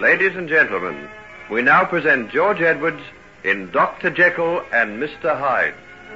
Ladies and gentlemen, we now present George Edwards in Dr. Jekyll and Mr. Hyde.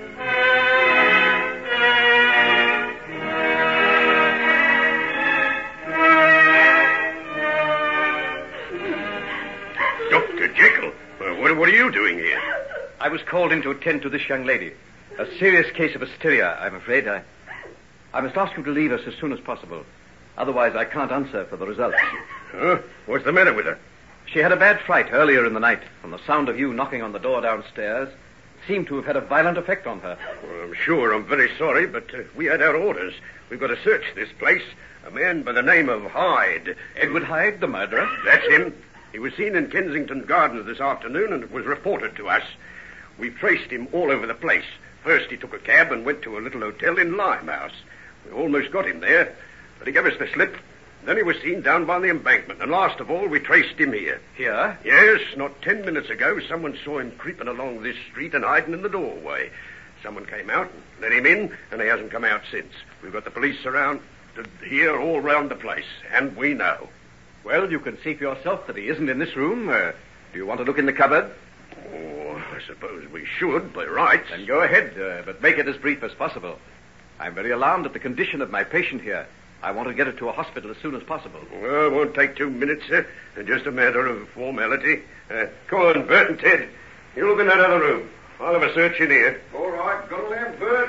Dr. Jekyll? What are you doing here? I was called in to attend to this young lady. A serious case of hysteria, I'm afraid. I must ask you to leave us as soon as possible. Otherwise, I can't answer for the results. Huh? What's the matter with her? She had a bad fright earlier in the night, and the sound of you knocking on the door downstairs seemed to have had a violent effect on her. Well, I'm sure I'm very sorry, but we had our orders. We've got to search this place. A man by the name of Hyde. Edward Hyde, the murderer? That's him. He was seen in Kensington Gardens this afternoon, and it was reported to us. We've traced him all over the place. First, he took a cab and went to a little hotel in Limehouse. We almost got him there, but he gave us the slip. Then he was seen down by the embankment, and last of all, we traced him here. Here? Yes, not 10 minutes ago, someone saw him creeping along this street and hiding in the doorway. Someone came out and let him in, and he hasn't come out since. We've got the police around here all round the place, and we know. Well, you can see for yourself that he isn't in this room. Do you want to look in the cupboard? Oh, I suppose we should, by rights. Then go ahead, but make it as brief as possible. I'm very alarmed at the condition of my patient here. I want to get her to a hospital as soon as possible. Well, it won't take 2 minutes, sir. Just a matter of formality. Come on, Bert and Ted. You look in that other room. I'll have a search in here. All right, got a lamp, Bert.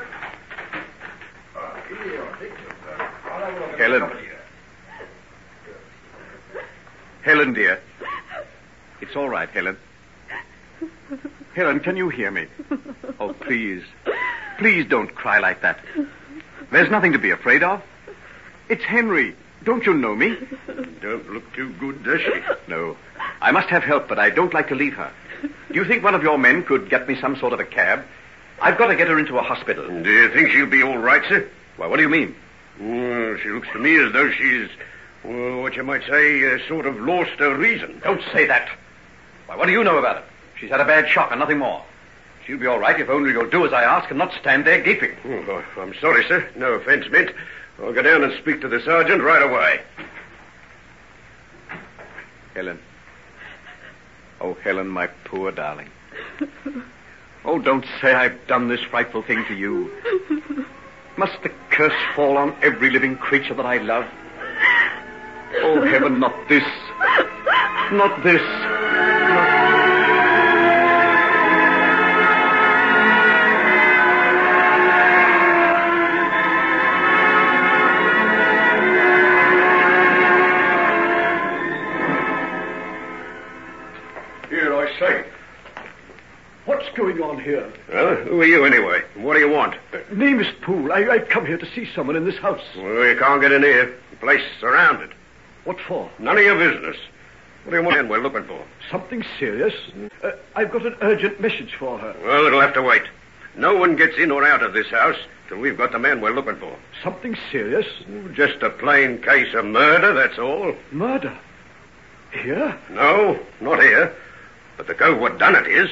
Helen. Helen, dear. It's all right, Helen. Helen, can you hear me? Oh, please. Please don't cry like that. There's nothing to be afraid of. It's Henry. Don't you know me? Don't look too good, does she? No. I must have help, but I don't like to leave her. Do you think one of your men could get me some sort of a cab? I've got to get her into a hospital. Do you think she'll be all right, sir? Well, what do you mean? Well, she looks to me as though she's, what you might say, sort of lost her reason. Don't say that. Why, what do you know about it? She's had a bad shock and nothing more. She'll be all right if only you'll do as I ask and not stand there gaping. Oh, I'm sorry, sir. No offense meant. I'll go down and speak to the sergeant right away. Helen. Oh, Helen, my poor darling. Oh, don't say I've done this frightful thing to you. Must the curse fall on every living creature that I love? Oh, heaven, not this. Not this. Here, I say. What's going on here? Well, who are you anyway? What do you want? Name is Poole. I've come here to see someone in this house. Well, you can't get in here. The place is surrounded. What for? None of your business. What do you want we're looking for? Something serious? I've got an urgent message for her. Well, it'll have to wait. No one gets in or out of this house till we've got the man we're looking for. Something serious? Just a plain case of murder, that's all. Murder? Here? No, not here. But the cove what done it is.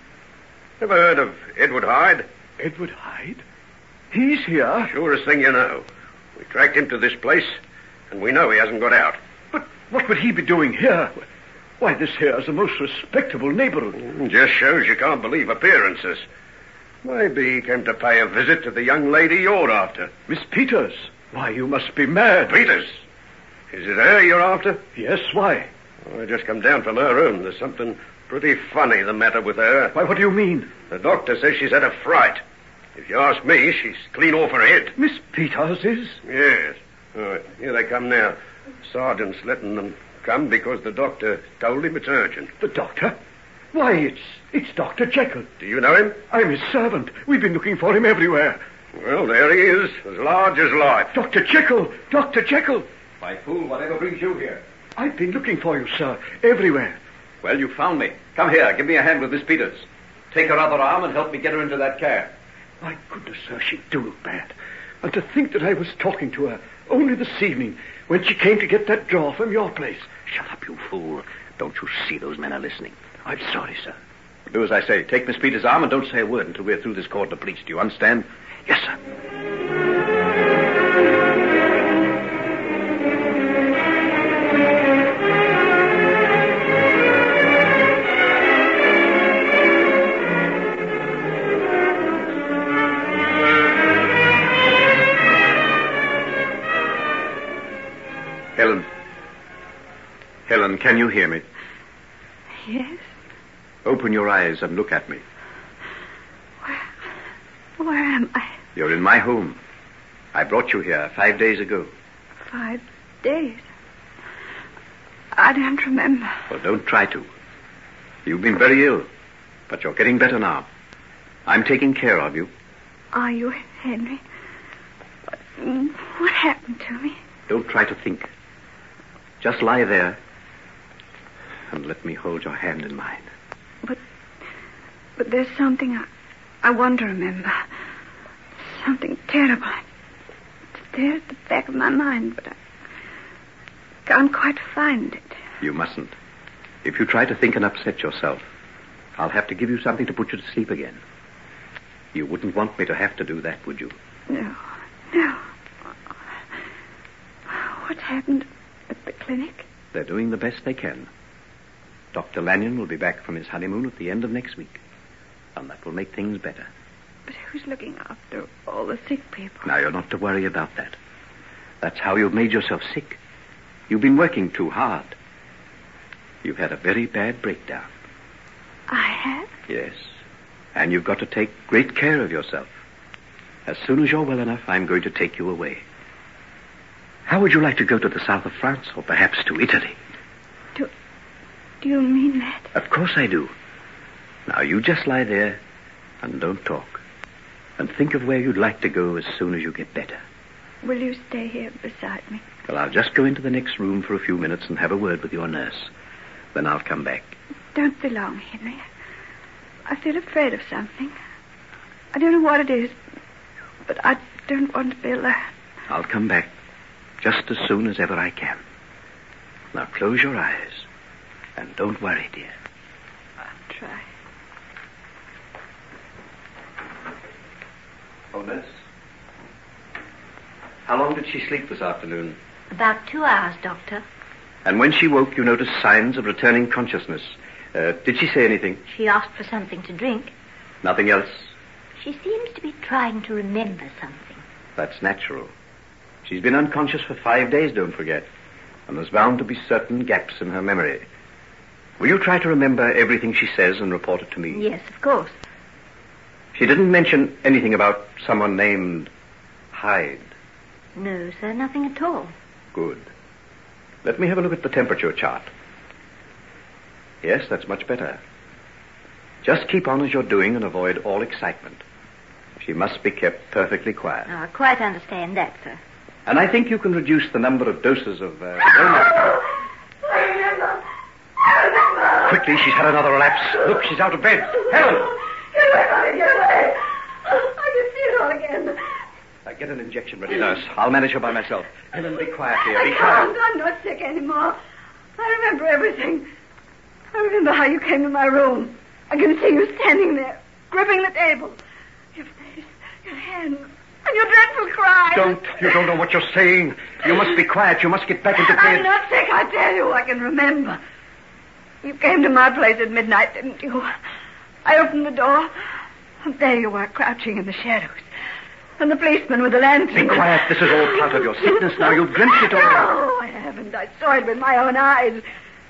Ever heard of Edward Hyde? Edward Hyde? He's here? Surest thing you know. We tracked him to this place, and we know he hasn't got out. But what would he be doing here? Why, this here is a most respectable neighborhood. Just shows you can't believe appearances. Maybe he came to pay a visit to the young lady you're after. Miss Peters? Why, you must be mad. Peters? Is it her you're after? Yes, why? I just come down from her room. There's something pretty funny the matter with her. Why, what do you mean? The doctor says she's had a fright. If you ask me, she's clean off her head. Miss Peters is? Yes. All right, here they come now. Sergeant's letting them come because the doctor told him it's urgent. The doctor? Why, it's Dr. Jekyll. Do you know him? I'm his servant. We've been looking for him everywhere. Well, there he is, as large as life. Dr. Jekyll! Dr. Jekyll! My fool, whatever brings you here? I've been looking for you, sir, everywhere. Well, you found me. Come here, give me a hand with Miss Peters. Take her other arm and help me get her into that cab. My goodness, sir, she do look bad. And to think that I was talking to her only this evening when she came to get that drawer from your place. Shut up, you fool. Don't you see those men are listening? I'm sorry, sir. Do as I say. Take Miss Peters' arm and don't say a word until we're through this cordon of police. Do you understand? Yes, sir. Helen. Helen, can you hear me? Yes? Open your eyes and look at me. Where am I? You're in my home. I brought you here 5 days ago. 5 days? I don't remember. Well, don't try to. You've been very ill, but you're getting better now. I'm taking care of you. Are you, Henry? What happened to me? Don't try to think. Just lie there and let me hold your hand in mine. But there's something I want to remember. Something terrible. It's there at the back of my mind, but I can't quite find it. You mustn't. If you try to think and upset yourself, I'll have to give you something to put you to sleep again. You wouldn't want me to have to do that, would you? No. What happened at the clinic? They're doing the best they can. Dr. Lanyon will be back from his honeymoon at the end of next week, and that will make things better. But who's looking after all the sick people? Now, you're not to worry about that. That's how you've made yourself sick. You've been working too hard. You've had a very bad breakdown. I have? Yes. And you've got to take great care of yourself. As soon as you're well enough, I'm going to take you away. How would you like to go to the south of France, or perhaps to Italy? Do you mean that? Of course I do. Now, you just lie there and don't talk. And think of where you'd like to go as soon as you get better. Will you stay here beside me? Well, I'll just go into the next room for a few minutes and have a word with your nurse. Then I'll come back. Don't be long, Henry. I feel afraid of something. I don't know what it is, but I don't want to be alone. I'll come back just as soon as ever I can. Now, close your eyes. And don't worry, dear. I'll try. Oh, nurse. How long did she sleep this afternoon? About 2 hours, Doctor. And when she woke, you noticed signs of returning consciousness. Did she say anything? She asked for something to drink. Nothing else? She seems to be trying to remember something. That's natural. She's been unconscious for 5 days, don't forget. And there's bound to be certain gaps in her memory. Will you try to remember everything she says and report it to me? Yes, of course. She didn't mention anything about someone named Hyde. No, sir, nothing at all. Good. Let me have a look at the temperature chart. Yes, that's much better. Just keep on as you're doing and avoid all excitement. She must be kept perfectly quiet. I quite understand that, sir. And I think you can reduce the number of doses of... Quickly, she's had another relapse. Look, she's out of bed. Helen! Get away, Molly, get away! I can see it all again. Get an injection ready, nurse. I'll manage her by myself. Helen, be quiet, dear. Be I quiet. can't. I'm not sick anymore. I remember everything. I remember how you came to my room. I can see you standing there, gripping the table. Your face, your hands, and your dreadful cry. You don't know what you're saying. You must be quiet. You must get back into bed. I'm not sick, I tell you. I can remember. You came to my place at midnight, didn't you? I opened the door, and there you were, crouching in the shadows. And the policeman with the lantern. Be quiet. This is all part of your sickness now. You've glimpsed it all. No, I haven't. I saw it with my own eyes.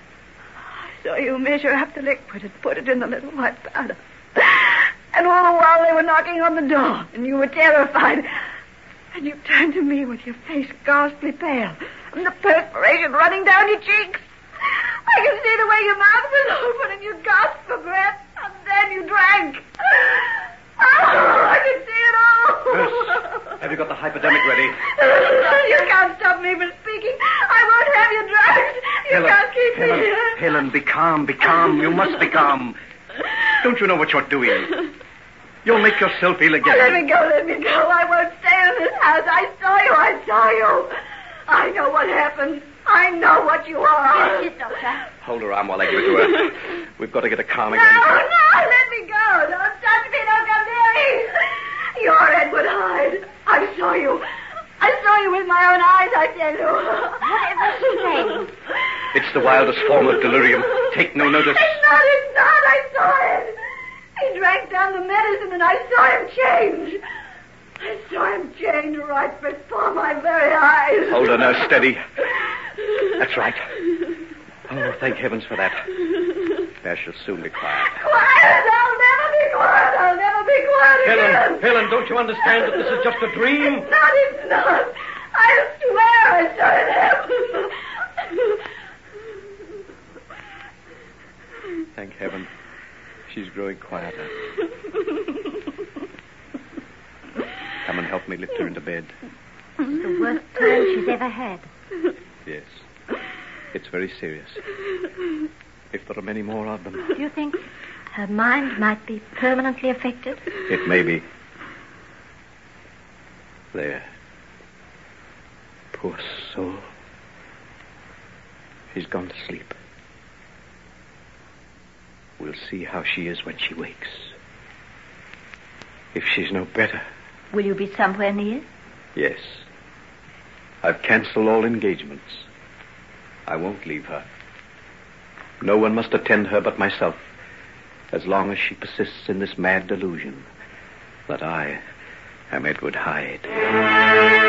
I saw you measure up the liquid and put it in the little white powder. And all the while they were knocking on the door, and you were terrified. And you turned to me with your face ghastly pale, and the perspiration running down your cheeks. I can see the way your mouth was open, and you gasped for breath, and then you drank. Oh, I can see it all. Nurse, have you got the hypodermic ready? You can't stop me from speaking. I won't have you drugged. You can't keep me here. Helen, be calm, be calm. You must be calm. Don't you know what you're doing? You'll make yourself ill again. Let me go. I won't stay in this house. I saw you. I know what happened. I know what you are. Yes, Doctor. Hold her arm while I give it to her. We've got to get her calm again. No, let me go. Don't touch me. Don't come near me. You're Edward Hyde. I saw you. I saw you with my own eyes, I tell you. Whatever she saying? It's the wildest form of delirium. Take no notice. It's not. I saw it. He drank down the medicine and I saw him change. I saw him change right before my very eyes. Hold her, nurse, steady. That's right. Oh, thank heavens for that. There shall soon be quiet. Quiet! I'll never be quiet! I'll never be quiet again! Helen, don't you understand that this is just a dream? It's not. I swear I saw it happen. Thank heaven. She's growing quieter. Come and help me lift her into bed. It's the worst time she's ever had. Yes. It's very serious. If there are many more of them. Do you think her mind might be permanently affected? It may be. There. Poor soul. She's gone to sleep. We'll see how she is when she wakes. If she's no better. Will you be somewhere near? Yes. I've canceled all engagements. I won't leave her. No one must attend her but myself, as long as she persists in this mad delusion that I am Edward Hyde.